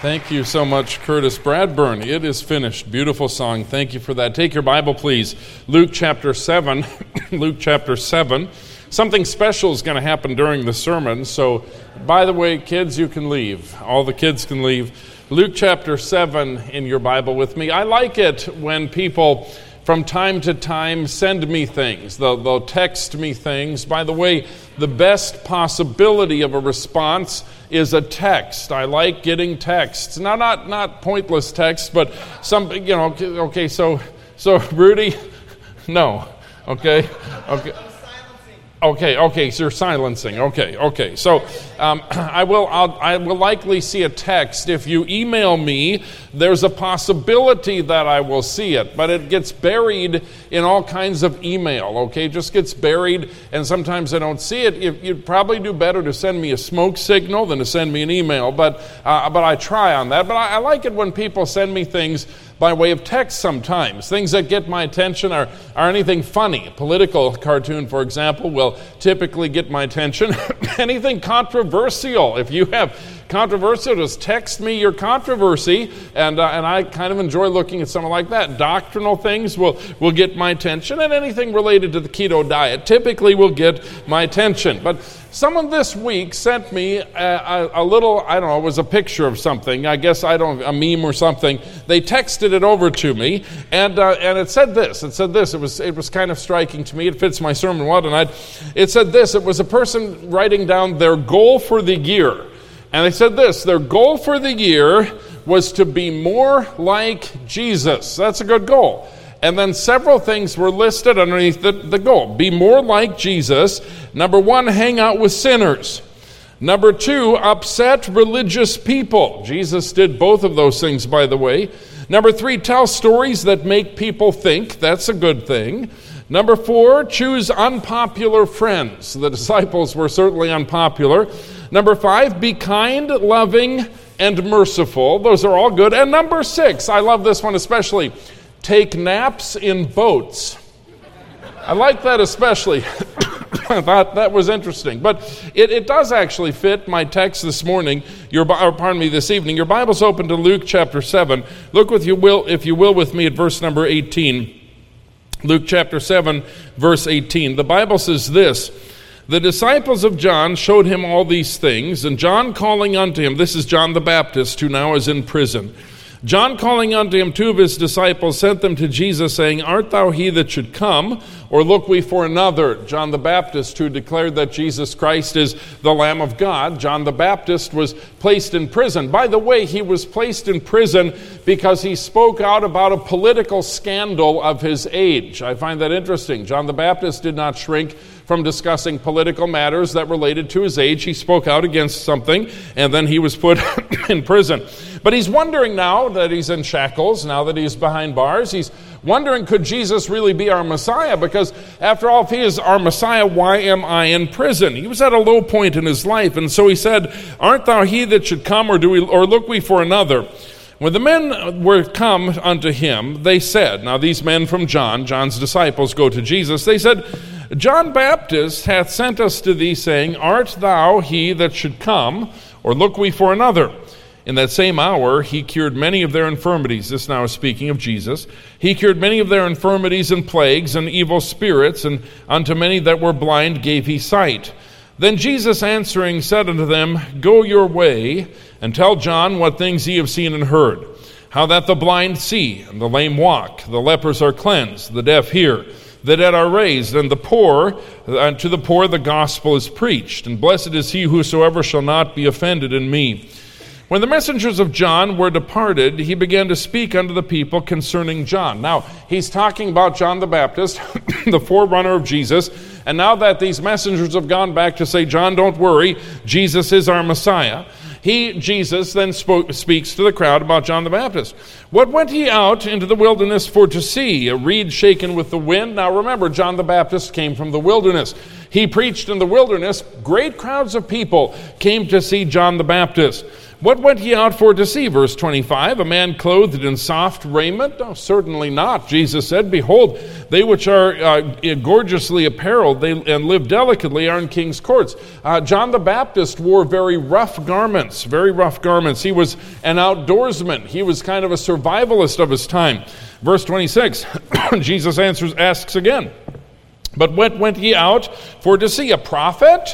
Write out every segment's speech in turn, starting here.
Thank you so much, Curtis Bradburn. It is finished. Beautiful song. Thank you for that. Take your Bible, please. Luke chapter 7. Luke chapter 7. Something special is going to happen during the sermon. So, by the way, kids, you can leave. All the kids can leave. Luke chapter 7 in your Bible with me. I like it when people from time to time send me things. They'll text me things. By the way, the best possibility of a response is a text. I like getting texts. Now, not pointless texts, but some, okay, so Rudy, no, okay. Okay, so you're silencing. Okay. So I will likely see a text. If you email me, there's a possibility that I will see it, but it gets buried in all kinds of email, okay? It just gets buried, and sometimes I don't see it. You'd probably do better to send me a smoke signal than to send me an email, but I try on that. But I like it when people send me things by way of text sometimes. Things that get my attention are anything funny. A political cartoon, for example, will typically get my attention. Anything controversial. If you have controversial, just text me your controversy, and I kind of enjoy looking at something like that. Doctrinal things will get my attention, and anything related to the keto diet typically will get my attention. But someone this week sent me a little, I don't know, it was a picture of something. I guess, a meme or something. They texted it over to me, and it said this. It was kind of striking to me. It fits my sermon well tonight. It said this. It was a person writing down their goal for the year. And they said this. Their goal for the year was to be more like Jesus. That's a good goal. And then several things were listed underneath the goal. Be more like Jesus. Number 1, hang out with sinners. Number 2, upset religious people. Jesus did both of those things, by the way. Number 3, tell stories that make people think. That's a good thing. Number 4, choose unpopular friends. The disciples were certainly unpopular. Number 5, be kind, loving, and merciful. Those are all good. And number 6, I love this one especially. Take naps in boats. I like that especially. I thought that was interesting. But it does actually fit my text this morning, this evening. Your Bible's open to Luke chapter 7. Look if you will with me at verse number 18. Luke chapter 7, verse 18. The Bible says this. The disciples of John showed him all these things, and John calling unto him, this is John the Baptist, who now is in prison. John calling unto him 2 of his disciples sent them to Jesus, saying, Art thou he that should come, or look we for another? John the Baptist, who declared that Jesus Christ is the Lamb of God. John the Baptist was placed in prison. By the way, he was placed in prison because he spoke out about a political scandal of his age. I find that interesting. John the Baptist did not shrink from discussing political matters that related to his age. He spoke out against something, and then he was put in prison. But he's wondering now that he's in shackles, now that he's behind bars, he's wondering, could Jesus really be our Messiah? Because after all, if he is our Messiah, why am I in prison? He was at a low point in his life, and so he said, Art thou he that should come, or look we for another? When the men were come unto him, they said, now these men from John's disciples go to Jesus, they said, John Baptist hath sent us to thee, saying, Art thou he that should come, or look we for another? In that same hour he cured many of their infirmities. This now is speaking of Jesus. He cured many of their infirmities and plagues and evil spirits, and unto many that were blind gave he sight. Then Jesus answering said unto them, Go your way, and tell John what things ye have seen and heard, how that the blind see, and the lame walk, the lepers are cleansed, the deaf hear, the dead are raised, and to the poor the gospel is preached. And blessed is he whosoever shall not be offended in me. When the messengers of John were departed, he began to speak unto the people concerning John. Now, he's talking about John the Baptist, the forerunner of Jesus. And now that these messengers have gone back to say, John, don't worry, Jesus is our Messiah, Jesus, then speaks to the crowd about John the Baptist. What went he out into the wilderness for to see? A reed shaken with the wind? Now remember, John the Baptist came from the wilderness. he preached in the wilderness. Great crowds of people came to see John the Baptist. What went he out for to see? Verse 25, a man clothed in soft raiment? No, certainly not. Jesus said, behold, they which are gorgeously apparelled and live delicately are in king's courts. John the Baptist wore very rough garments. He was an outdoorsman. He was kind of a survivalist of his time. Verse 26, Jesus asks again, but what went he out for to see? A prophet?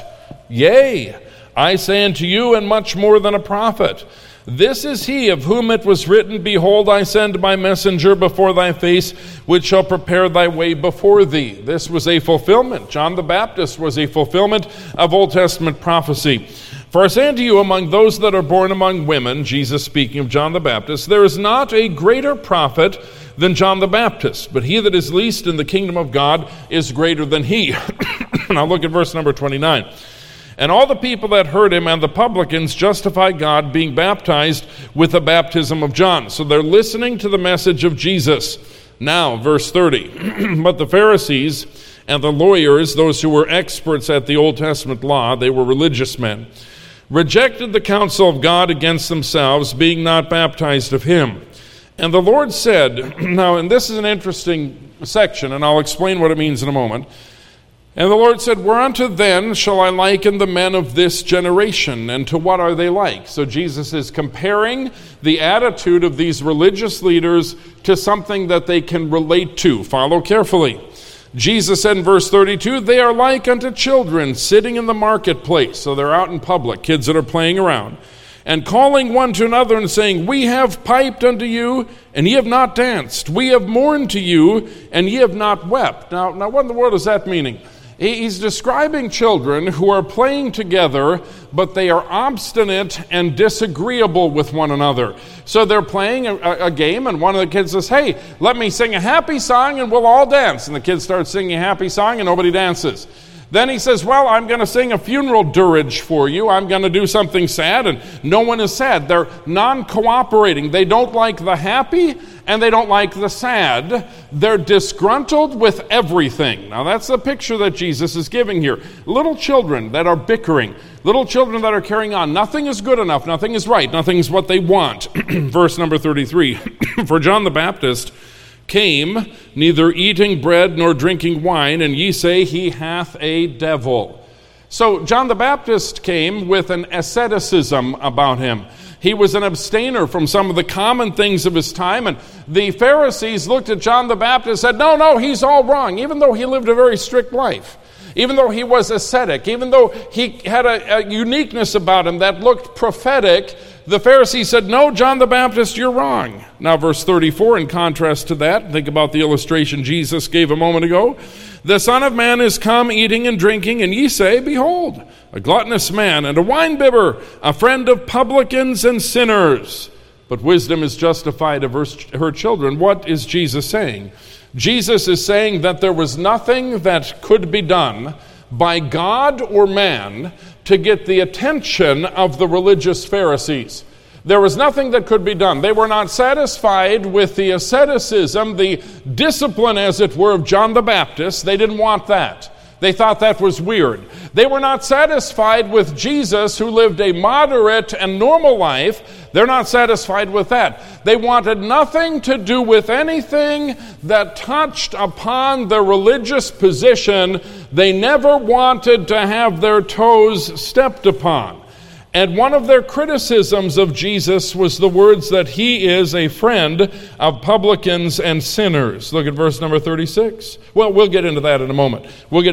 Yea, I say unto you, and much more than a prophet. This is he of whom it was written, behold, I send my messenger before thy face, which shall prepare thy way before thee. This was a fulfillment. John the Baptist was a fulfillment of Old Testament prophecy. For I say unto you, among those that are born among women, Jesus speaking of John the Baptist, there is not a greater prophet than John the Baptist, but he that is least in the kingdom of God is greater than he. Now look at verse number 29. And all the people that heard him and the publicans justified God, being baptized with the baptism of John. So they're listening to the message of Jesus. Now, verse 30. But the Pharisees and the lawyers, those who were experts at the Old Testament law, they were religious men, rejected the counsel of God against themselves, being not baptized of him. And the Lord said, now, and this is an interesting section, and I'll explain what it means in a moment. And the Lord said, whereunto then shall I liken the men of this generation, and to what are they like? So Jesus is comparing the attitude of these religious leaders to something that they can relate to. Follow carefully. Jesus said in verse 32, they are like unto children sitting in the marketplace. So they're out in public, kids that are playing around, and calling one to another and saying, we have piped unto you, and ye have not danced. We have mourned to you, and ye have not wept. Now what in the world is that meaning? He's describing children who are playing together, but they are obstinate and disagreeable with one another. So they're playing a game, and one of the kids says, hey, let me sing a happy song and we'll all dance. And the kids start singing a happy song and nobody dances. Then he says, well, I'm going to sing a funeral dirge for you. I'm going to do something sad, and no one is sad. They're non-cooperating. They don't like the happy, and they don't like the sad. They're disgruntled with everything. Now, that's the picture that Jesus is giving here. Little children that are bickering. Little children that are carrying on. Nothing is good enough. Nothing is right. Nothing is what they want. Verse number 33. For John the Baptist came neither eating bread nor drinking wine, and ye say he hath a devil. So John the Baptist came with an asceticism about him. He was an abstainer from some of the common things of his time, and the Pharisees looked at John the Baptist and said, no, he's all wrong, even though he lived a very strict life. Even though he was ascetic, even though he had a uniqueness about him that looked prophetic, the Pharisees said, no, John the Baptist, you're wrong. Now, verse 34, in contrast to that, think about the illustration Jesus gave a moment ago. The Son of Man is come eating and drinking, and ye say, behold, a gluttonous man and a winebibber, a friend of publicans and sinners. But wisdom is justified of her children. What is Jesus saying? Jesus is saying that there was nothing that could be done by God or man to get the attention of the religious Pharisees. There was nothing that could be done. They were not satisfied with the asceticism, the discipline, as it were, of John the Baptist. They didn't want that. They thought that was weird. They were not satisfied with Jesus, who lived a moderate and normal life. They're not satisfied with that. They wanted nothing to do with anything that touched upon their religious position. They never wanted to have their toes stepped upon. And one of their criticisms of Jesus was the words that he is a friend of publicans and sinners. Look at verse number 36. Well, we'll get into that in a moment.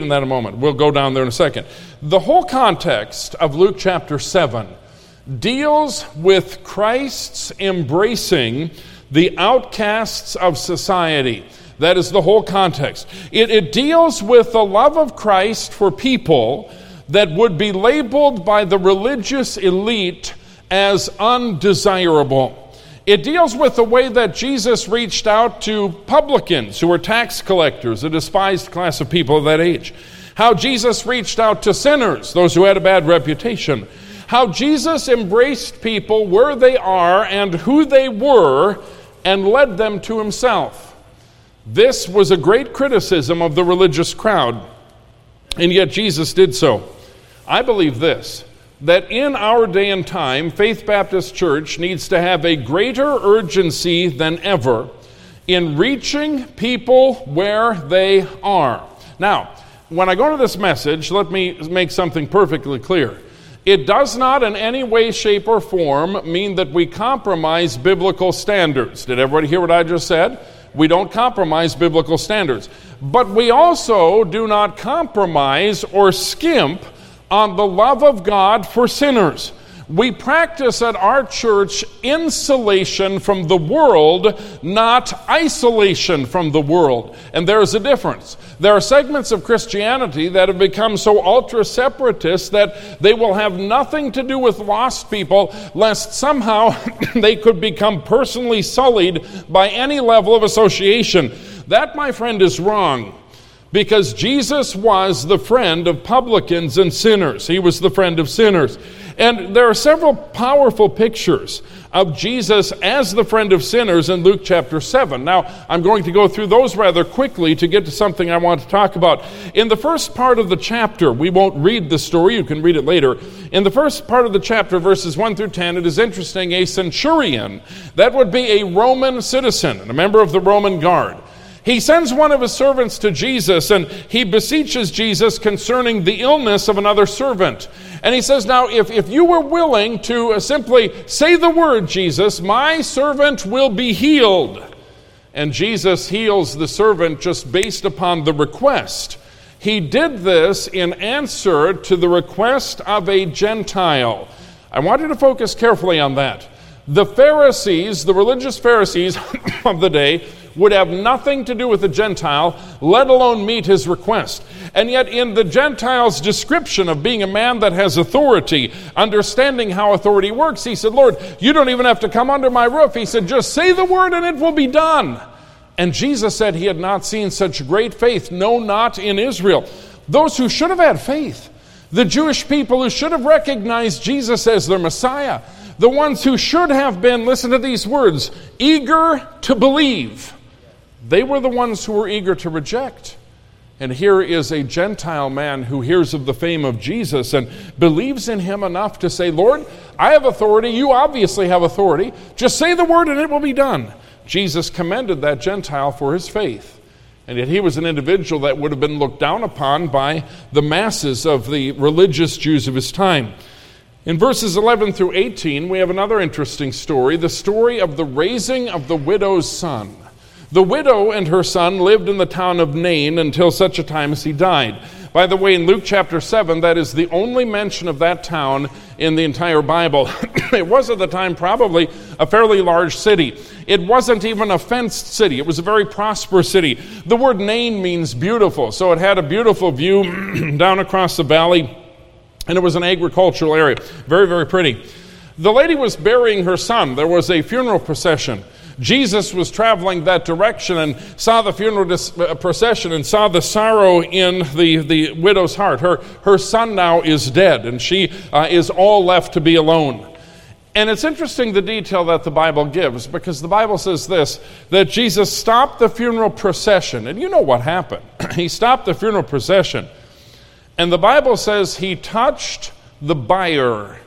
We'll go down there in a second. The whole context of Luke chapter 7 deals with Christ's embracing the outcasts of society. That is the whole context. It deals with the love of Christ for people that would be labeled by the religious elite as undesirable. It deals with the way that Jesus reached out to publicans, who were tax collectors, a despised class of people of that age. How Jesus reached out to sinners, those who had a bad reputation. How Jesus embraced people where they are and who they were and led them to himself. This was a great criticism of the religious crowd. And yet Jesus did so. I believe this, that in our day and time, Faith Baptist Church needs to have a greater urgency than ever in reaching people where they are. Now, when I go to this message, let me make something perfectly clear. It does not in any way, shape, or form mean that we compromise biblical standards. Did everybody hear what I just said? We don't compromise biblical standards. But we also do not compromise or skimp on the love of God for sinners. We practice at our church insulation from the world, not isolation from the world. And there's a difference. There are segments of Christianity that have become so ultra-separatist that they will have nothing to do with lost people, lest somehow they could become personally sullied by any level of association. That, my friend, is wrong. Because Jesus was the friend of publicans and sinners. He was the friend of sinners. And there are several powerful pictures of Jesus as the friend of sinners in Luke chapter 7. Now, I'm going to go through those rather quickly to get to something I want to talk about. In the first part of the chapter, we won't read the story, you can read it later. In the first part of the chapter, verses 1 through 10, it is interesting, a centurion, that would be a Roman citizen, and a member of the Roman guard. He sends one of his servants to Jesus, and he beseeches Jesus concerning the illness of another servant. And he says, now, if you were willing to simply say the word, Jesus, my servant will be healed. And Jesus heals the servant just based upon the request. He did this in answer to the request of a Gentile. I want you to focus carefully on that. The Pharisees, the religious Pharisees of the day, would have nothing to do with the Gentile, let alone meet his request. And yet in the Gentile's description of being a man that has authority, understanding how authority works, he said, Lord, you don't even have to come under my roof. He said, just say the word and it will be done. And Jesus said he had not seen such great faith, no, not in Israel. Those who should have had faith, the Jewish people who should have recognized Jesus as their Messiah, the ones who should have been, listen to these words, eager to believe, they were the ones who were eager to reject. And here is a Gentile man who hears of the fame of Jesus and believes in him enough to say, Lord, I have authority, you obviously have authority, just say the word and it will be done. Jesus commended that Gentile for his faith. And yet he was an individual that would have been looked down upon by the masses of the religious Jews of his time. In verses 11 through 18, we have another interesting story, the story of the raising of the widow's son. The widow and her son lived in the town of Nain until such a time as he died. By the way, in Luke chapter 7, that is the only mention of that town in the entire Bible. It was at the time probably a fairly large city. It wasn't even a fenced city. It was a very prosperous city. The word Nain means beautiful, so it had a beautiful view down across the valley, and it was an agricultural area. Very, very pretty. The lady was burying her son. There was a funeral procession. Jesus was traveling that direction and saw the funeral procession and saw the sorrow in the widow's heart. Her son now is dead, and she is all left to be alone. And it's interesting the detail that the Bible gives, because the Bible says this, that Jesus stopped the funeral procession. And you know what happened. He stopped the funeral procession. And the Bible says he touched the bier,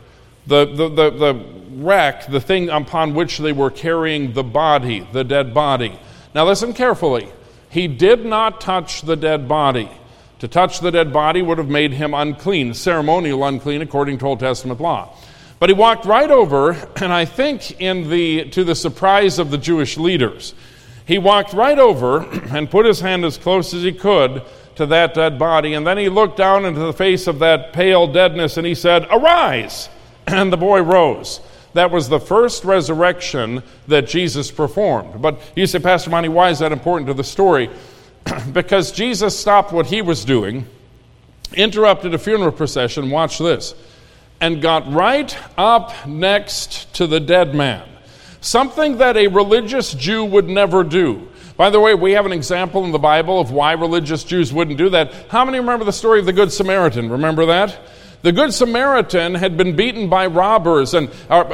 the wreck, the thing upon which they were carrying the body, the dead body. Now listen carefully. He did not touch the dead body. To touch the dead body would have made him unclean, ceremonial unclean according to Old Testament law. But he walked right over, and I think to the surprise of the Jewish leaders, he walked right over and put his hand as close as he could to that dead body, and then he looked down into the face of that pale deadness and he said, "Arise!" And the boy rose. That was the first resurrection that Jesus performed. But you say, Pastor Monty, why is that important to the story? Because Jesus stopped what he was doing, interrupted a funeral procession, watch this, and got right up next to the dead man. Something that a religious Jew would never do. By the way, we have an example in the Bible of why religious Jews wouldn't do that. How many remember the story of the Good Samaritan? Remember that? The Good Samaritan had been beaten by robbers, the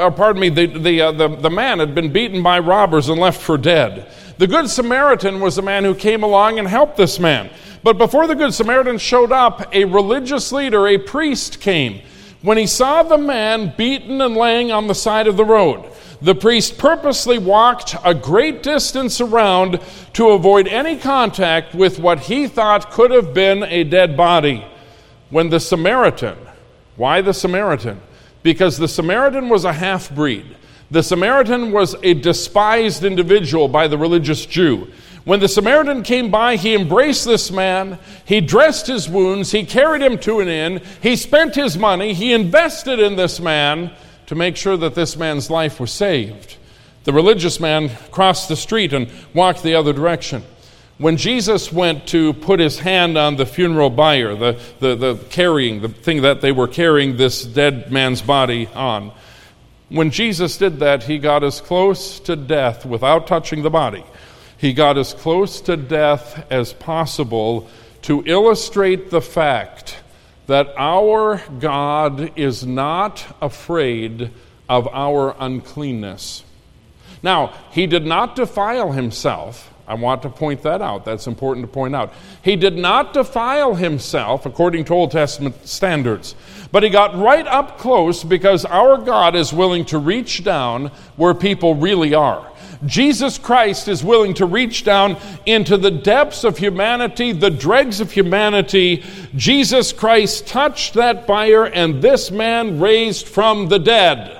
man had been beaten by robbers and left for dead. The Good Samaritan was a man who came along and helped this man. But before the Good Samaritan showed up, a religious leader, a priest, came. When he saw the man beaten and laying on the side of the road, the priest purposely walked a great distance around to avoid any contact with what he thought could have been a dead body. When the Samaritan, why the Samaritan? Because the Samaritan was a half-breed. The Samaritan was a despised individual by the religious Jew. When the Samaritan came by, he embraced this man, he dressed his wounds, he carried him to an inn, he spent his money, he invested in this man to make sure that this man's life was saved. The religious man crossed the street and walked the other direction. When Jesus went to put his hand on the funeral bier, the thing that they were carrying this dead man's body on, when Jesus did that, he got as close to death without touching the body. He got as close to death as possible to illustrate the fact that our God is not afraid of our uncleanness. Now, he did not defile himself. I want to point that out. That's important to point out. He did not defile himself according to Old Testament standards, but he got right up close because our God is willing to reach down where people really are. Jesus Christ is willing to reach down into the depths of humanity, the dregs of humanity. Jesus Christ touched that bier, and this man raised from the dead.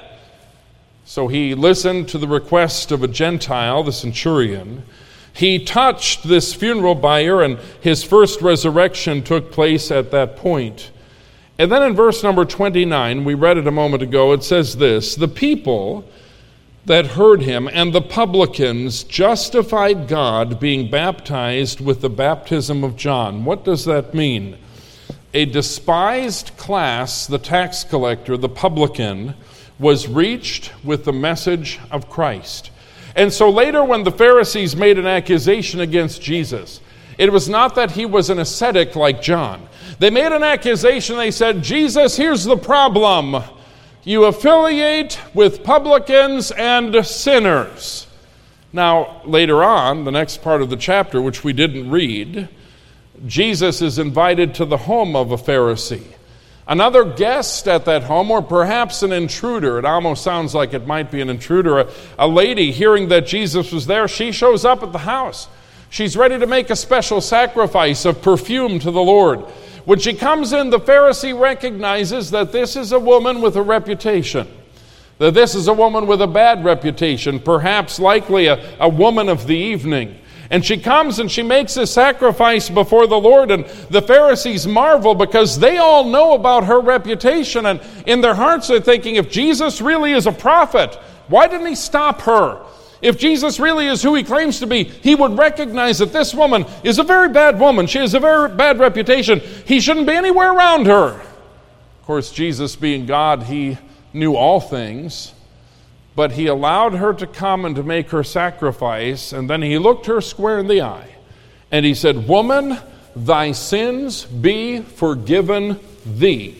So he listened to the request of a Gentile, the centurion. He touched this funeral bier, and his first resurrection took place at that point. And then in verse number 29, we read it a moment ago, it says this: the people that heard him and the publicans justified God, being baptized with the baptism of John. What does that mean? A despised class, the tax collector, the publican, was reached with the message of Christ. And so later when the Pharisees made an accusation against Jesus, it was not that he was an ascetic like John. They made an accusation. They said, Jesus, here's the problem. You affiliate with publicans and sinners. Now, later on, the next part of the chapter, which we didn't read, Jesus is invited to the home of a Pharisee. Another guest at that home, or perhaps an intruder. It almost sounds like it might be an intruder. A lady, hearing that Jesus was there, she shows up at the house. She's ready to make a special sacrifice of perfume to the Lord. When she comes in, the Pharisee recognizes that this is a woman with a reputation, that this is a woman with a bad reputation, perhaps likely a woman of the evening. And she comes and she makes a sacrifice before the Lord, and the Pharisees marvel because they all know about her reputation, and in their hearts they're thinking, if Jesus really is a prophet, why didn't he stop her? If Jesus really is who he claims to be, he would recognize that this woman is a very bad woman. She has a very bad reputation. He shouldn't be anywhere around her. Of course, Jesus being God, he knew all things, but he allowed her to come and to make her sacrifice, and then he looked her square in the eye, and he said, "Woman, thy sins be forgiven thee."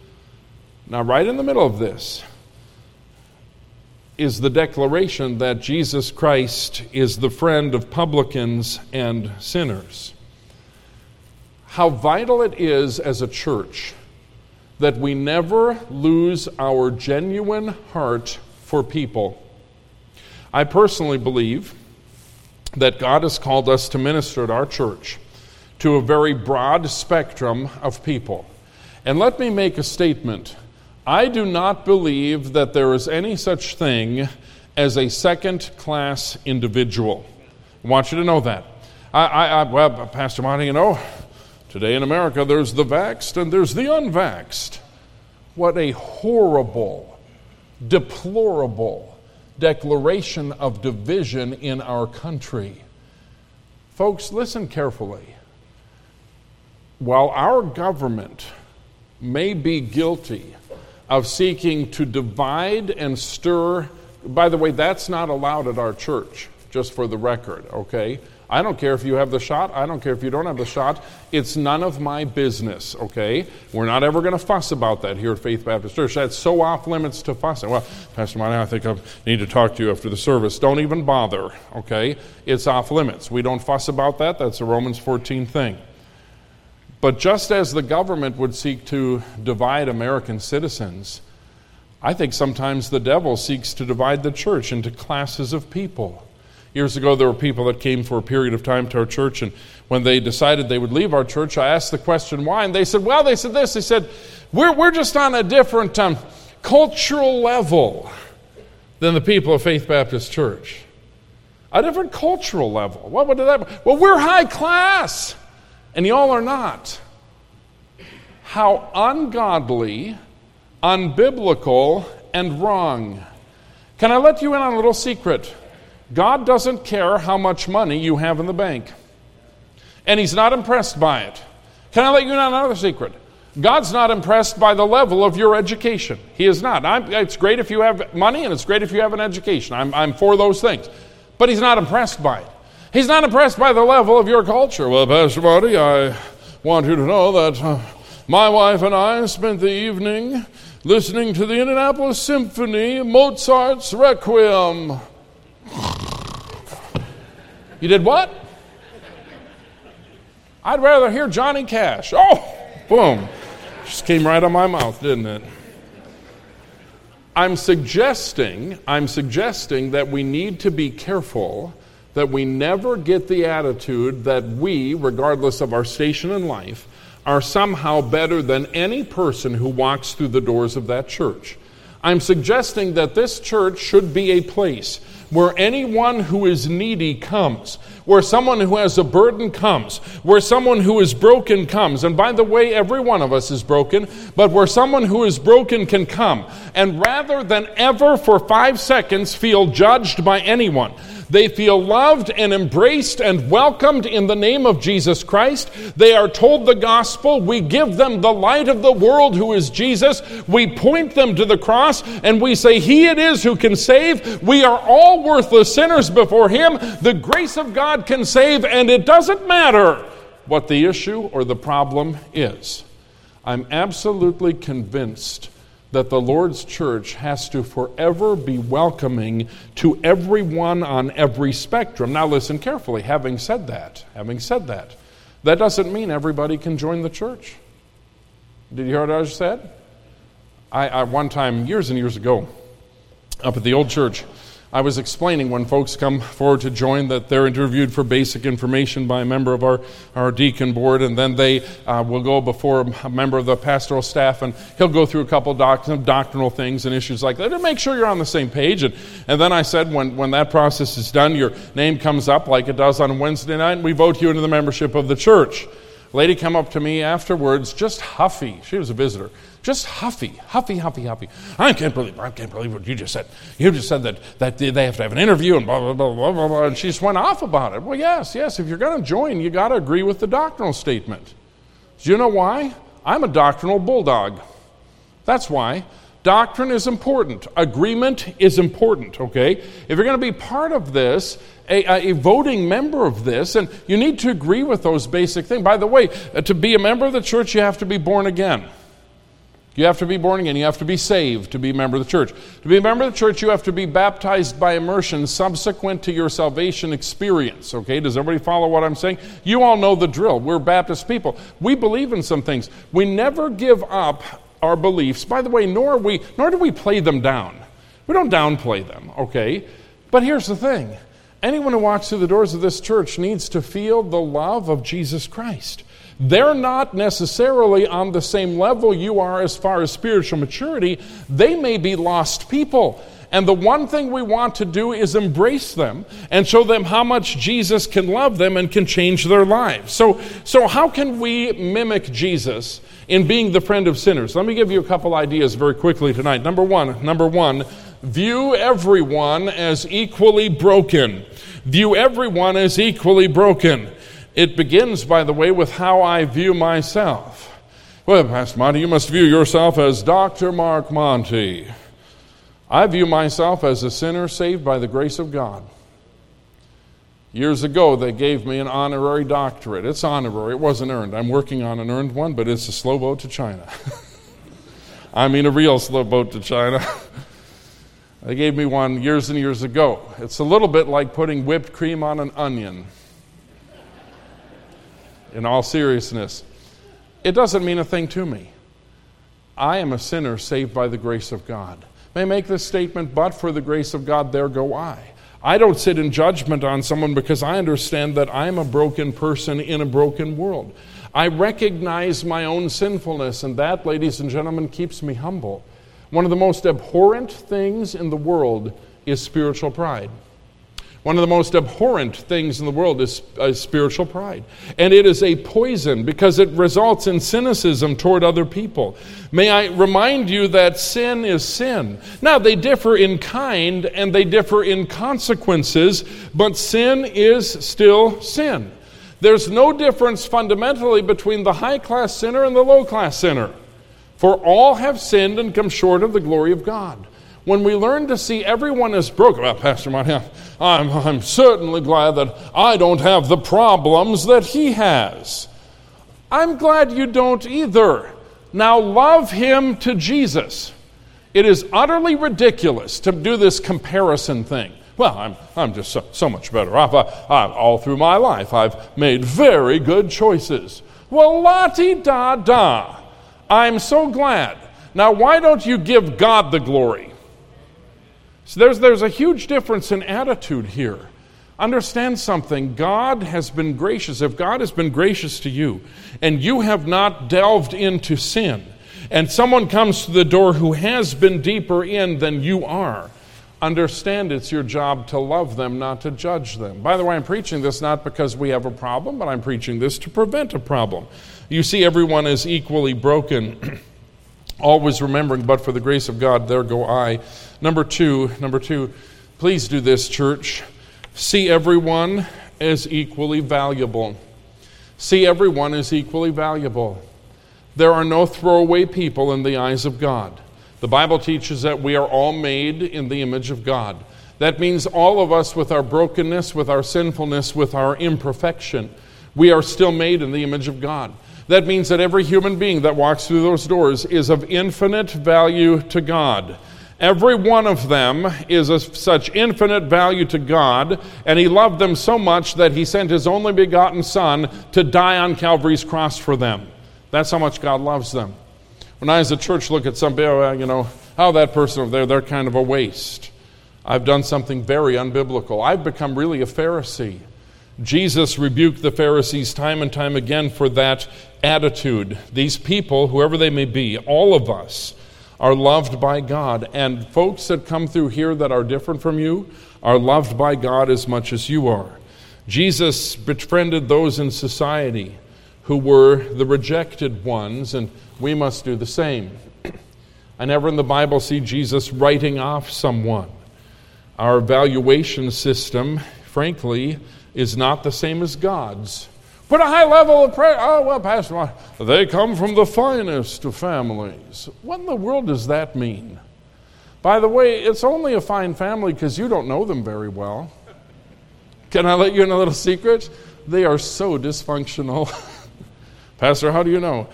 Now, right in the middle of this is the declaration that Jesus Christ is the friend of publicans and sinners. How vital it is as a church that we never lose our genuine heart for people. I personally believe that God has called us to minister at our church to a very broad spectrum of people. And let me make a statement. I do not believe that there is any such thing as a second-class individual. I want you to know that. Well, Pastor Monty, today in America there's the vaxxed and there's the unvaxxed. What a horrible, deplorable declaration of division in our country. Folks, listen carefully. While our government may be guilty of seeking to divide and stir, by the way, that's not allowed at our church, just for the record, okay? I don't care if you have the shot. I don't care if you don't have the shot. It's none of my business, okay? We're not ever going to fuss about that here at Faith Baptist Church. That's so off limits to fussing. Well, Pastor Monty, I think I need to talk to you after the service. Don't even bother, okay? It's off limits. We don't fuss about that. That's a Romans 14 thing. But just as the government would seek to divide American citizens, I think sometimes the devil seeks to divide the church into classes of people. Years ago, there were people that came for a period of time to our church, and when they decided they would leave our church, I asked the question, why? And they said, we're just on a different cultural level than the people of Faith Baptist Church. A different cultural level. What would that be? Well, we're high class, and y'all are not. How ungodly, unbiblical, and wrong. Can I let you in on a little secret? God doesn't care how much money you have in the bank. And He's not impressed by it. Can I let you in on another secret? God's not impressed by the level of your education. He is not. It's great if you have money, and it's great if you have an education. I'm for those things. But He's not impressed by it. He's not impressed by the level of your culture. Well, Pastor Marty, I want you to know that my wife and I spent the evening listening to the Indianapolis Symphony, Mozart's Requiem. You did what? I'd rather hear Johnny Cash. Oh, boom. Just came right on my mouth, didn't it? I'm suggesting that we need to be careful that we never get the attitude that we, regardless of our station in life, are somehow better than any person who walks through the doors of that church. I'm suggesting that this church should be a place where anyone who is needy comes, where someone who has a burden comes, where someone who is broken comes. And by the way, every one of us is broken, but where someone who is broken can come. And rather than ever for 5 seconds feel judged by anyone, they feel loved and embraced and welcomed in the name of Jesus Christ. They are told the gospel. We give them the light of the world, who is Jesus. We point them to the cross, and we say, He it is who can save. We are all worthless sinners before Him. The grace of God can save, and it doesn't matter what the issue or the problem is. I'm absolutely convinced that the Lord's church has to forever be welcoming to everyone on every spectrum. Now listen carefully. Having said that, that doesn't mean everybody can join the church. Did you hear what I just said? I one time, years and years ago, up at the old church, I was explaining when folks come forward to join that they're interviewed for basic information by a member of our deacon board, and then they will go before a member of the pastoral staff, and he'll go through a couple doctrinal things and issues like that to make sure you're on the same page. And then I said, when that process is done, your name comes up like it does on Wednesday night, and we vote you into the membership of the church. A lady come up to me afterwards, just huffy. She was a visitor. Just huffy. I can't believe what you just said. You just said that they have to have an interview and blah, blah, blah, blah, blah, blah. And she just went off about it. Well, yes. If you're going to join, you got to agree with the doctrinal statement. Do you know why? I'm a doctrinal bulldog. That's why. Doctrine is important. Agreement is important, okay? If you're going to be part of this, a voting member of this, and you need to agree with those basic things. By the way, to be a member of the church, you have to be born again. You have to be born again. You have to be saved to be a member of the church. To be a member of the church, you have to be baptized by immersion subsequent to your salvation experience. Okay, does everybody follow what I'm saying? You all know the drill. We're Baptist people. We believe in some things. We never give up our beliefs. By the way, nor do we play them down. We don't downplay them, okay? But here's the thing. Anyone who walks through the doors of this church needs to feel the love of Jesus Christ. They're not necessarily on the same level you are as far as spiritual maturity. They may be lost people. And the one thing we want to do is embrace them and show them how much Jesus can love them and can change their lives. So how can we mimic Jesus in being the friend of sinners? Let me give you a couple ideas very quickly tonight. Number one, view everyone as equally broken. View everyone as equally broken. It begins, by the way, with how I view myself. Well, Pastor Monty, you must view yourself as Dr. Mark Monty. I view myself as a sinner saved by the grace of God. Years ago, they gave me an honorary doctorate. It's honorary. It wasn't earned. I'm working on an earned one, but it's a slow boat to China. I mean a real slow boat to China. They gave me one years and years ago. It's a little bit like putting whipped cream on an onion. In all seriousness. it doesn't mean a thing to me. I am a sinner saved by the grace of God. May I make this statement, but for the grace of God, there go I. I don't sit in judgment on someone because I understand that I'm a broken person in a broken world. I recognize my own sinfulness, and that, ladies and gentlemen, keeps me humble. One of the most abhorrent things in the world is spiritual pride. One of the most abhorrent things in the world is spiritual pride. And it is a poison because it results in cynicism toward other people. May I remind you that sin is sin. Now, they differ in kind and they differ in consequences, but sin is still sin. There's no difference fundamentally between the high-class sinner and the low-class sinner. For all have sinned and come short of the glory of God. When we learn to see everyone as broken, well, Pastor Martin, I'm certainly glad that I don't have the problems that he has. I'm glad you don't either. Now love him to Jesus. It is utterly ridiculous to do this comparison thing. Well, I'm just so much better off. All through my life, I've made very good choices. Well, la-ti-da-da. I'm so glad. Now, why don't you give God the glory? So there's a huge difference in attitude here. Understand something. God has been gracious. If God has been gracious to you and you have not delved into sin, and someone comes to the door who has been deeper in than you are, understand it's your job to love them, not to judge them. By the way, I'm preaching this not because we have a problem, but I'm preaching this to prevent a problem. You see, everyone is equally broken. Always remembering, but for the grace of God, there go I. Number two, please do this, church. See everyone as equally valuable. See everyone as equally valuable. There are no throwaway people in the eyes of God. The Bible teaches that we are all made in the image of God. That means all of us with our brokenness, with our sinfulness, with our imperfection, we are still made in the image of God. That means that every human being that walks through those doors is of infinite value to God. Every one of them is of such infinite value to God, and he loved them so much that he sent his only begotten Son to die on Calvary's cross for them. That's how much God loves them. When I as a church look at some people, that person over there, they're kind of a waste. I've done something very unbiblical. I've become really a Pharisee. Jesus rebuked the Pharisees time and time again for that attitude. These people, whoever they may be, all of us, are loved by God. And folks that come through here that are different from you are loved by God as much as you are. Jesus befriended those in society who were the rejected ones, and we must do the same. I never in the Bible see Jesus writing off someone. Our evaluation system, frankly, is not the same as God's. Put a high level of prayer. Oh, well, Pastor, they come from the finest of families. What in the world does that mean? By the way, it's only a fine family because you don't know them very well. Can I let you in a little secret? They are so dysfunctional. Pastor, how do you know?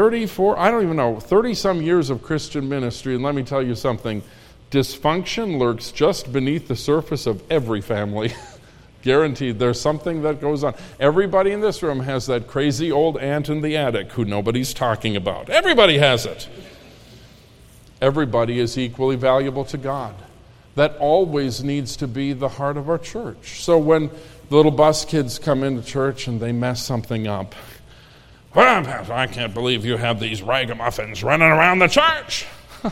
30-some years of Christian ministry, and let me tell you something. Dysfunction lurks just beneath the surface of every family. Guaranteed, there's something that goes on. Everybody in this room has that crazy old aunt in the attic who nobody's talking about. Everybody has it. Everybody is equally valuable to God. That always needs to be the heart of our church. So when the little bus kids come into church and they mess something up, well, Pastor, I can't believe you have these ragamuffins running around the church.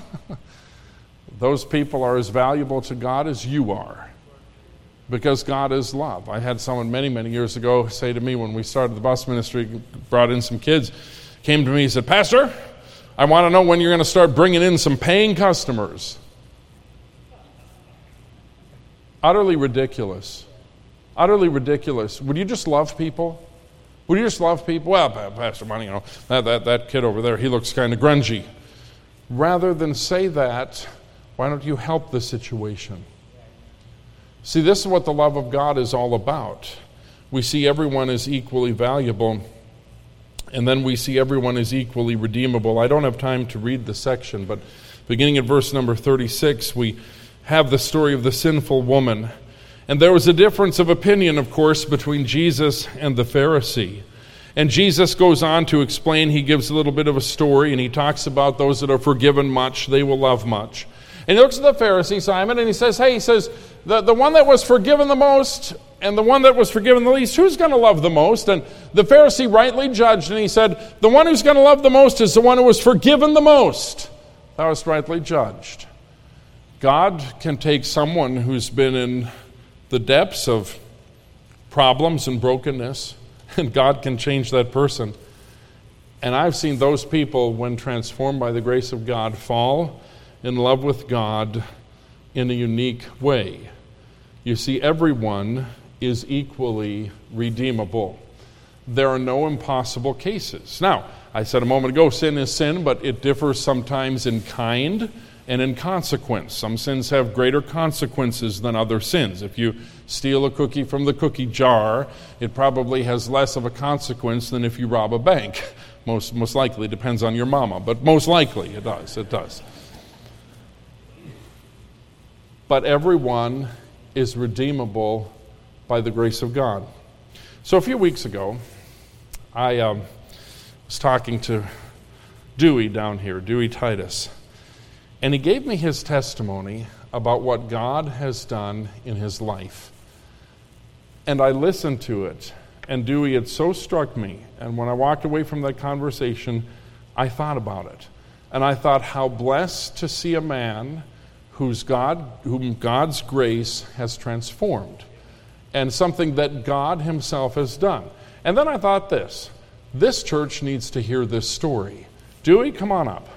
Those people are as valuable to God as you are. Because God is love. I had someone many, many years ago say to me when we started the bus ministry, brought in some kids, came to me and said, Pastor, I want to know when you're going to start bringing in some paying customers. Utterly ridiculous. Utterly ridiculous. Would you just love people? Would you just love people? Well, Pastor Money, that kid over there, he looks kind of grungy. Rather than say that, why don't you help the situation? See, this is what the love of God is all about. We see everyone as equally valuable, and then we see everyone as equally redeemable. I don't have time to read the section, but beginning at verse number 36, we have the story of the sinful woman. And there was a difference of opinion, of course, between Jesus and the Pharisee. And Jesus goes on to explain, he gives a little bit of a story, and he talks about those that are forgiven much, they will love much. And he looks at the Pharisee, Simon, and he says, the one that was forgiven the most and the one that was forgiven the least, who's going to love the most? And the Pharisee rightly judged, and he said, the one who's going to love the most is the one who was forgiven the most. Thou hast rightly judged. God can take someone who's been in the depths of problems and brokenness, and God can change that person. And I've seen those people, when transformed by the grace of God, fall in love with God in a unique way. You see, everyone is equally redeemable. There are no impossible cases. Now, I said a moment ago, sin is sin, but it differs sometimes in kind and in consequence. Some sins have greater consequences than other sins. If you steal a cookie from the cookie jar, it probably has less of a consequence than if you rob a bank. Most likely, it depends on your mama, but most likely it does. But everyone is redeemable by the grace of God. So a few weeks ago, I was talking to Dewey down here, Dewey Titus, and he gave me his testimony about what God has done in his life. And I listened to it, and Dewey, it so struck me. And when I walked away from that conversation, I thought about it. And I thought, how blessed to see a man whom God's grace has transformed, and something that God himself has done. And then I thought this church needs to hear this story. Dewey, come on up.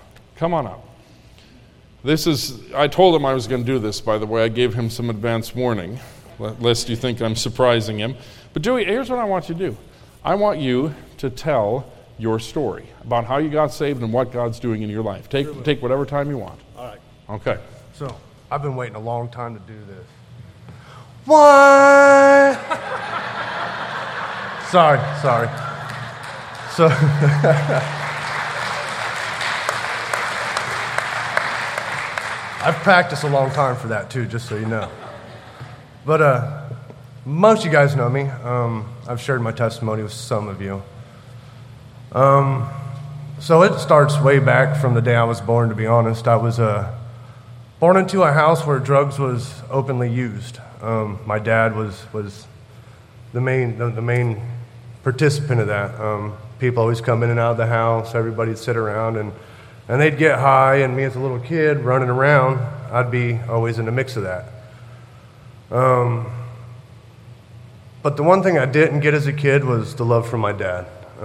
I told him I was going to do this, by the way. I gave him some advance warning, lest you think I'm surprising him. But Dewey, here's what I want you to do. I want you to tell your story about how you got saved and what God's doing in your life. Take whatever time you want. All right. Okay. So, I've been waiting a long time to do this. What? Sorry. So, I've practiced a long time for that too, just so you know. But most of you guys know me. I've shared my testimony with some of you. So it starts way back from the day I was born, to be honest. I was born into a house where drugs was openly used. My dad was the main participant of that. People always come in and out of the house. Everybody'd sit around and they'd get high. And me as a little kid running around, I'd be always in the mix of that. But the one thing I didn't get as a kid was the love from my dad.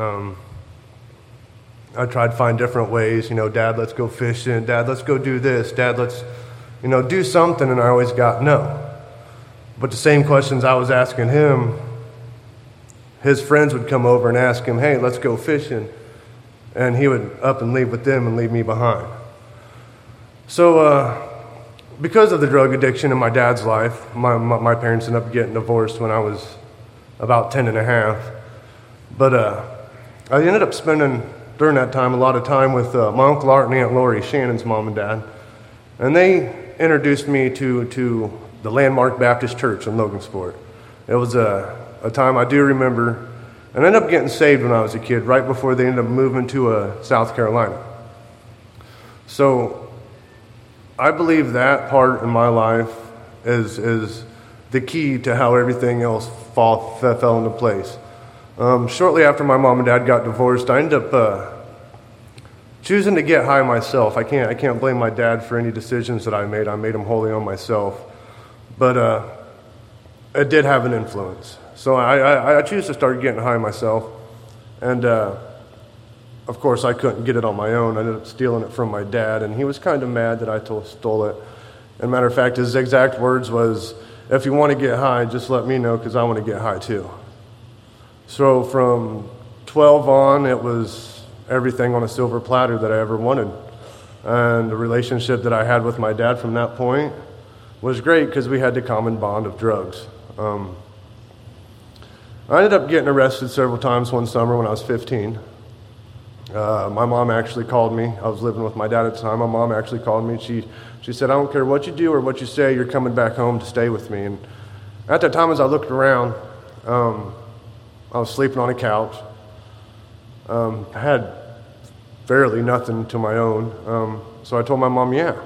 I tried to find different ways. Dad, let's go fishing. Dad, let's go do this. Dad, let's do something, and I always got no. But the same questions I was asking him, his friends would come over and ask him, hey, let's go fishing. And he would up and leave with them and leave me behind. So because of the drug addiction in my dad's life, my parents ended up getting divorced when I was about 10 and a half. But I ended up spending, during that time, a lot of time with my Uncle Art and Aunt Lori, Shannon's mom and dad. And they introduced me to the Landmark Baptist Church in Logansport. It was a time I do remember, and I ended up getting saved when I was a kid, right before they ended up moving to South Carolina. So I believe that part in my life is the key to how everything else fell into place. Shortly after my mom and dad got divorced, I ended up choosing to get high myself. I can't blame my dad for any decisions that I made. I made them wholly on myself. But it did have an influence. So I choose to start getting high myself. And of course, I couldn't get it on my own. I ended up stealing it from my dad, and he was kind of mad that I stole it. And matter of fact, his exact words was, if you want to get high, just let me know, because I want to get high too. So from 12 on, it was everything on a silver platter that I ever wanted. And the relationship that I had with my dad from that point was great, because we had the common bond of drugs. I ended up getting arrested several times one summer when I was 15. My mom actually called me. I was living with my dad at the time. My mom actually called me. She said, I don't care what you do or what you say, you're coming back home to stay with me. And at that time, as I looked around, I was sleeping on a couch. I had barely nothing to my own. So I told my mom, yeah.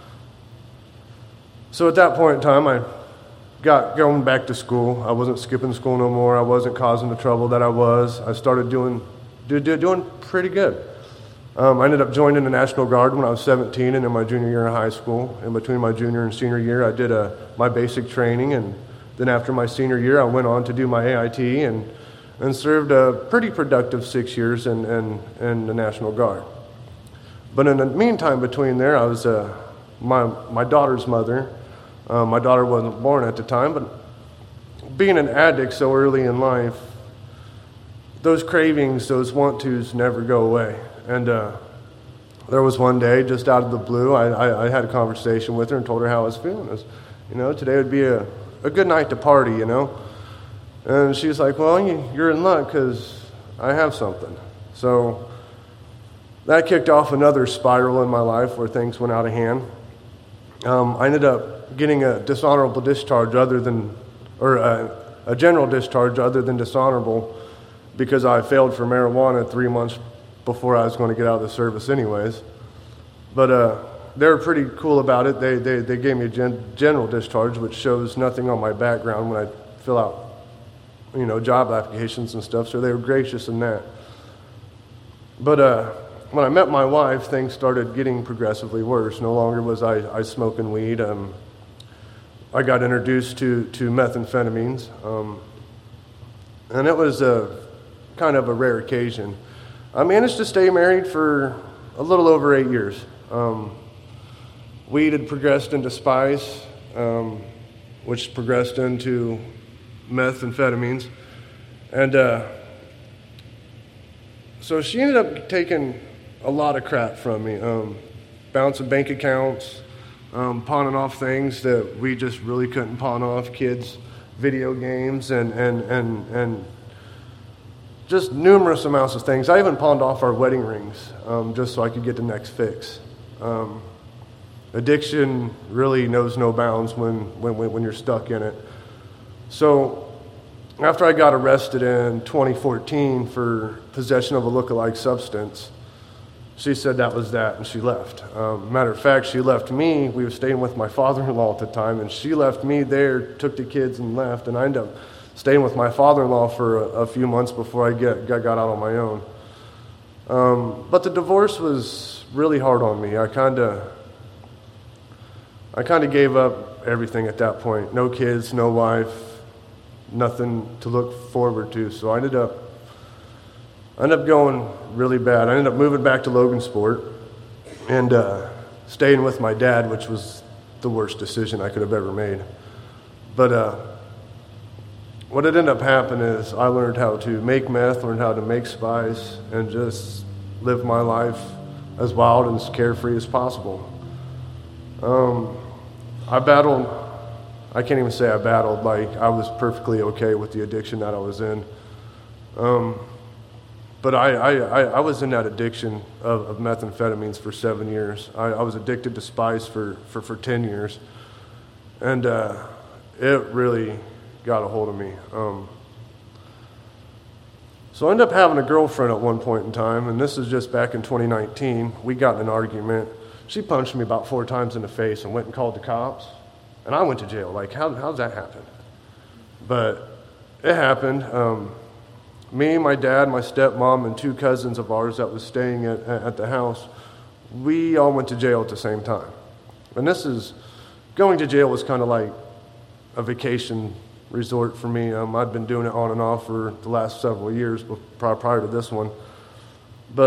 So at that point in time, I got going back to school. I wasn't skipping school no more. I wasn't causing the trouble that I was. I started doing pretty good. I ended up joining the National Guard when I was 17 and in my junior year of high school. In between my junior and senior year, I did my basic training, and then after my senior year, I went on to do my AIT and served a pretty productive 6 years in the National Guard. But in the meantime, between there, I was my daughter's mother. My daughter wasn't born at the time, but being an addict so early in life, those cravings, those want-tos never go away. And there was one day, just out of the blue, I had a conversation with her and told her how I was feeling. Today would be a good night to party, And she's like, well, you're in luck because I have something. So that kicked off another spiral in my life where things went out of hand. I ended up getting a dishonorable discharge a general discharge other than dishonorable because I failed for marijuana 3 months before I was going to get out of the service anyways. But they were pretty cool about it. They gave me a general discharge, which shows nothing on my background when I fill out, job applications and stuff, so they were gracious in that. But when I met my wife, things started getting progressively worse. No longer was I smoking weed. I got introduced to methamphetamines, and it was kind of a rare occasion. I managed to stay married for a little over 8 years. Weed had progressed into spice, which progressed into methamphetamines, and so she ended up taking a lot of crap from me, bouncing bank accounts, pawning off things that we just really couldn't pawn off, kids, video games, and just numerous amounts of things. I even pawned off our wedding rings just so I could get the next fix. Addiction really knows no bounds when you're stuck in it. So after I got arrested in 2014 for possession of a lookalike substance, she said that was that, and she left. Matter of fact, she left me. We were staying with my father-in-law at the time, and she left me there, took the kids, and left. And I ended up staying with my father-in-law for a few months before I got out on my own. But the divorce was really hard on me. I kind of gave up everything at that point. No kids, no wife, nothing to look forward to. So I ended up going really bad. I ended up moving back to Logansport and staying with my dad, which was the worst decision I could have ever made. But what had ended up happening is I learned how to make meth, learned how to make spice, and just live my life as wild and as carefree as possible. I can't even say I battled, like I was perfectly okay with the addiction that I was in. But I was in that addiction of methamphetamines for 7 years. I was addicted to spice for 10 years. And it really got a hold of me. So I ended up having a girlfriend at one point in time, and this is just back in 2019. We got in an argument. She punched me about 4 times in the face and went and called the cops. And I went to jail. Like, how's that happen? But it happened. Me, my dad, my stepmom, and 2 cousins of ours that was staying at the house, we all went to jail at the same time. And going to jail was kind of like a vacation resort for me. I'd been doing it on and off for the last several years prior to this one. But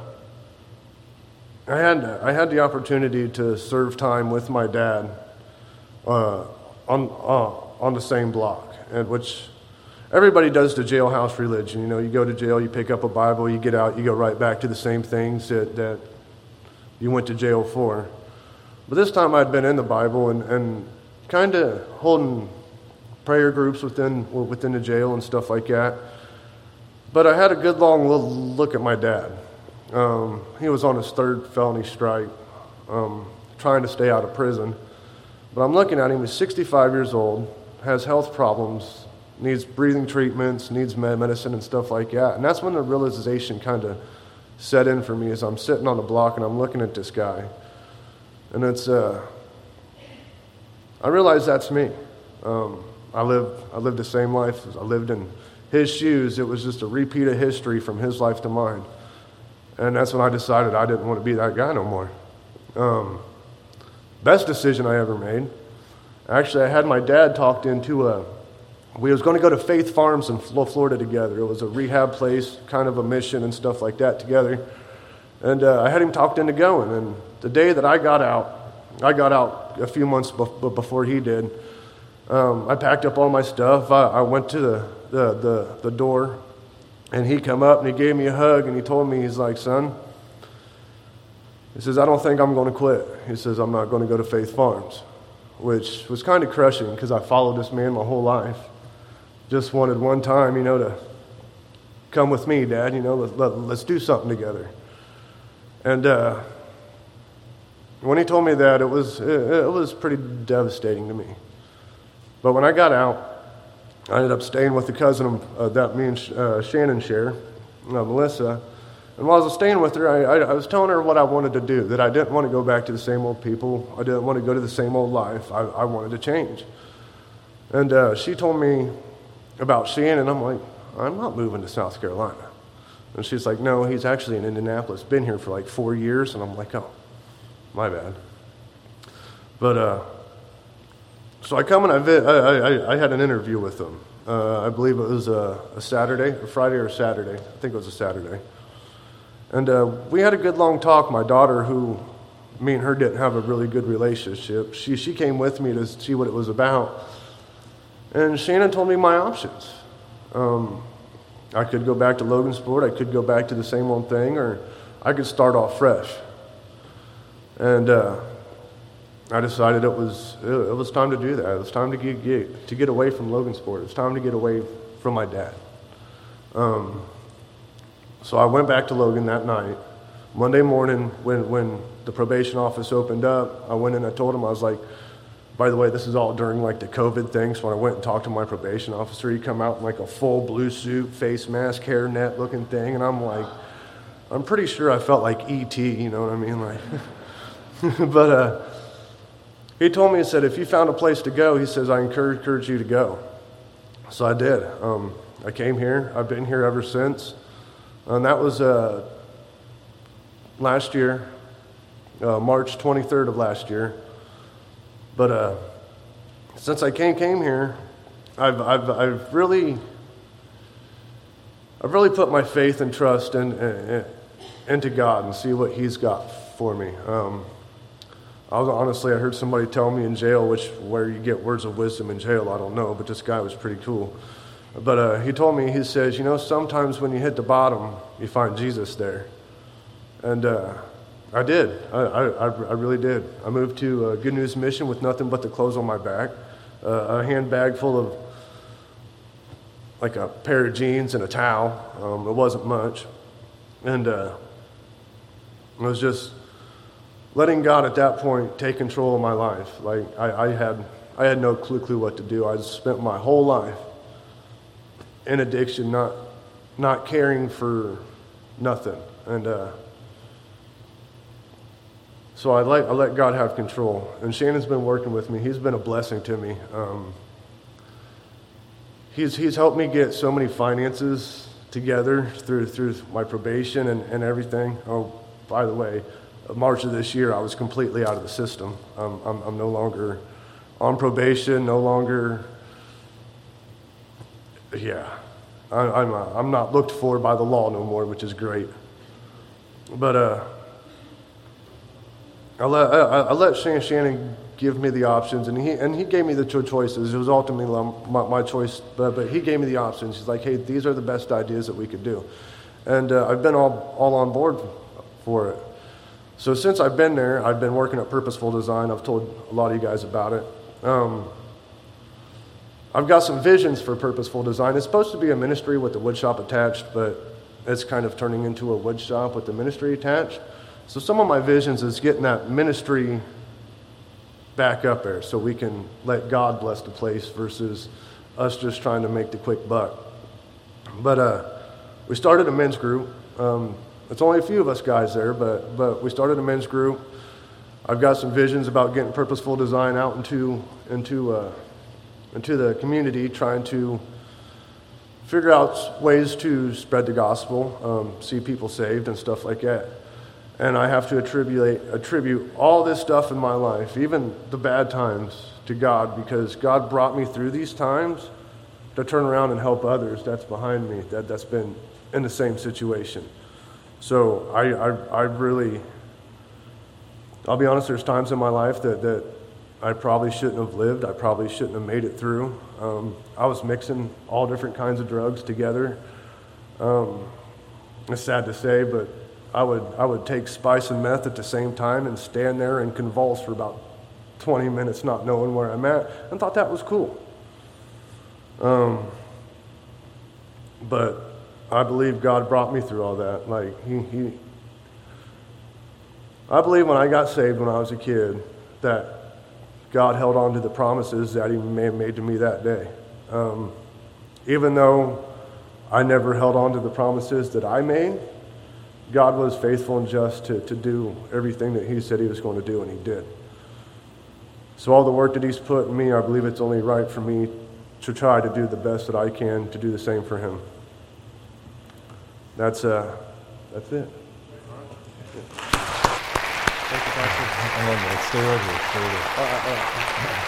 I had the opportunity to serve time with my dad on the same block, and which everybody does the jailhouse religion. You go to jail, you pick up a Bible, you get out, you go right back to the same things that you went to jail for. But this time I'd been in the Bible and kind of holding prayer groups within the jail and stuff like that. But I had a good long look at my dad. He was on his 3rd felony strike, trying to stay out of prison. But I'm looking at him, he's 65 years old, has health problems, needs breathing treatments, needs medicine and stuff like that. And that's when the realization kind of set in for me as I'm sitting on the block and I'm looking at this guy. And it's, I realized that's me. I lived the same life. I lived in his shoes. It was just a repeat of history from his life to mine. And that's when I decided I didn't want to be that guy no more. Best decision I ever made. Actually, I had my dad talked into we was going to go to Faith Farms in Florida together. It was a rehab place, kind of a mission and stuff like that together. And I had him talked into going. And the day that I got out a few months before he did. I packed up all my stuff. I went to the door, and he come up and he gave me a hug and he told me, he's like, son, he says, I don't think I'm going to quit. He says, I'm not going to go to Faith Farms, which was kind of crushing because I followed this man my whole life. Just wanted one time, to come with me, Dad, let's do something together. And when he told me that, it was pretty devastating to me. But when I got out, I ended up staying with the cousin that me and Shannon share, Melissa. And while I was staying with her, I was telling her what I wanted to do, that I didn't want to go back to the same old people. I didn't want to go to the same old life. I wanted to change. And she told me about Shannon. I'm like, I'm not moving to South Carolina. And she's like, no, he's actually in Indianapolis, been here for like 4 years. And I'm like, oh, my bad. But so I come and I had an interview with him. I believe it was a Friday or Saturday. I think it was a Saturday. And we had a good long talk. My daughter, who me and her didn't have a really good relationship, she came with me to see what it was about. And Shannon told me my options. I could go back to Logansport. I could go back to the same old thing, or I could start off fresh. And I decided it was time to do that. It was time to get away from Logansport. It was time to get away from my dad. So I went back to Logan that night. Monday morning, when the probation office opened up, I went in and I told him, I was like, by the way, this is all during like the COVID thing. So when I went and talked to my probation officer, he come out in like a full blue suit, face mask, hairnet looking thing. And I'm like, I'm pretty sure I felt like E.T., you know what I mean? Like, but he told me, he said, if you found a place to go, he says, I encourage you to go. So I did. I came here. I've been here ever since. And that was last year, March 23rd of last year. But since I came here, I've really put my faith and trust into God and see what He's got for me. I heard somebody tell me in jail, where you get words of wisdom in jail, I don't know, but this guy was pretty cool. But he told me, he says, sometimes when you hit the bottom, you find Jesus there. And I did. I really did. I moved to Good News Mission with nothing but the clothes on my back, a handbag full of like a pair of jeans and a towel. It wasn't much. And it was just letting God at that point take control of my life. Like I had no clue what to do. I just spent my whole life in addiction, not caring for nothing. And so I let God have control. And Shannon's been working with me. He's been a blessing to me. He's helped me get so many finances together through my probation and everything. Oh, by the way, March of this year, I was completely out of the system. I'm no longer on probation, no longer. Yeah, I'm not looked for by the law no more, which is great. But I let Shannon give me the options, and he gave me the two choices. It was ultimately my choice, but he gave me the options. He's like, hey, these are the best ideas that we could do, and I've been all on board for it. So since I've been there, I've been working at Purposeful Design. I've told a lot of you guys about it. I've got some visions for Purposeful Design. It's supposed to be a ministry with the wood shop attached, but it's kind of turning into a wood shop with the ministry attached. So some of my visions is getting that ministry back up there so we can let God bless the place versus us just trying to make the quick buck. But we started a men's group. It's only a few of us guys there, but we started a men's group. I've got some visions about getting Purposeful Design out into the community, trying to figure out ways to spread the gospel, see people saved and stuff like that. And I have to attribute all this stuff in my life, even the bad times, to God, because God brought me through these times to turn around and help others that's behind me, that's been in the same situation. So I really, I'll be honest, there's times in my life that I probably shouldn't have lived. I probably shouldn't have made it through. I was mixing all different kinds of drugs together. It's sad to say, but I would take spice and meth at the same time and stand there and convulse for about 20 minutes not knowing where I'm at, and thought that was cool. But I believe God brought me through all that. Like I believe when I got saved when I was a kid that God held on to the promises that He may have made to me that day. Even though I never held on to the promises that I made, God was faithful and just to do everything that He said He was going to do, and He did. So all the work that He's put in me, I believe it's only right for me to try to do the best that I can to do the same for Him. That's it. Thank you, Pastor. I love it. Stay right here. Stay right here.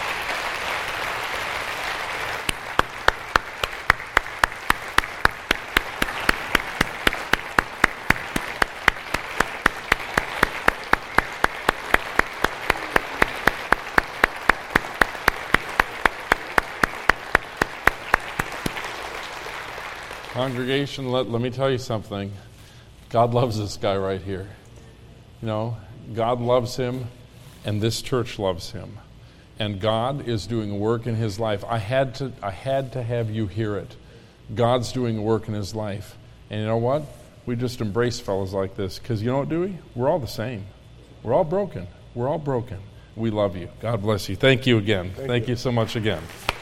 Congregation, let me tell you something. God loves this guy right here. You know, God loves him, and this church loves him. And God is doing a work in his life. I had to have you hear it. God's doing a work in his life. And you know what? We just embrace fellows like this, because you know what, Dewey? We're all the same. We're all broken. We're all broken. We love you. God bless you. Thank you again. Thank you so much again.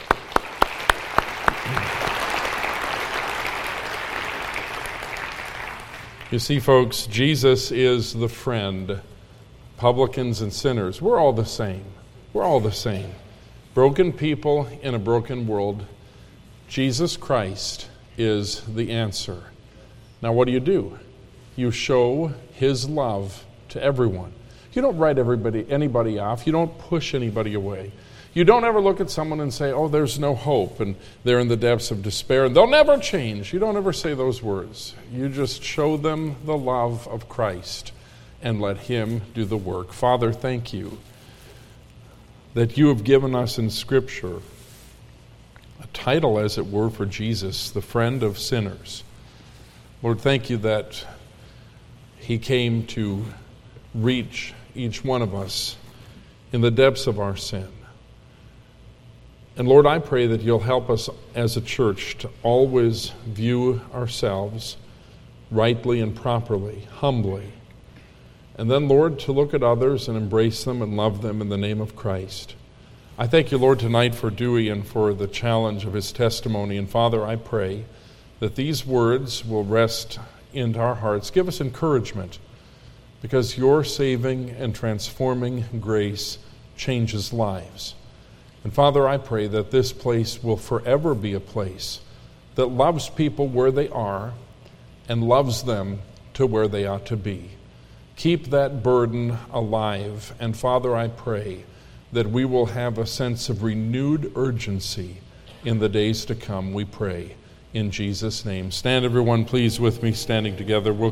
You see, folks, Jesus is the friend. Publicans and sinners, we're all the same. We're all the same. Broken people in a broken world. Jesus Christ is the answer. Now, what do? You show His love to everyone. You don't write anybody off. You don't push anybody away. You don't ever look at someone and say, oh, there's no hope, and they're in the depths of despair, and they'll never change. You don't ever say those words. You just show them the love of Christ and let Him do the work. Father, thank you that you have given us in Scripture a title, as it were, for Jesus, the friend of sinners. Lord, thank you that He came to reach each one of us in the depths of our sin. And Lord, I pray that you'll help us as a church to always view ourselves rightly and properly, humbly. And then, Lord, to look at others and embrace them and love them in the name of Christ. I thank you, Lord, tonight for Dewey and for the challenge of his testimony. And Father, I pray that these words will rest into our hearts. Give us encouragement, because your saving and transforming grace changes lives. And Father, I pray that this place will forever be a place that loves people where they are and loves them to where they ought to be. Keep that burden alive. And Father, I pray that we will have a sense of renewed urgency in the days to come, we pray, in Jesus' name. Stand, everyone, please, with me, standing together. We'll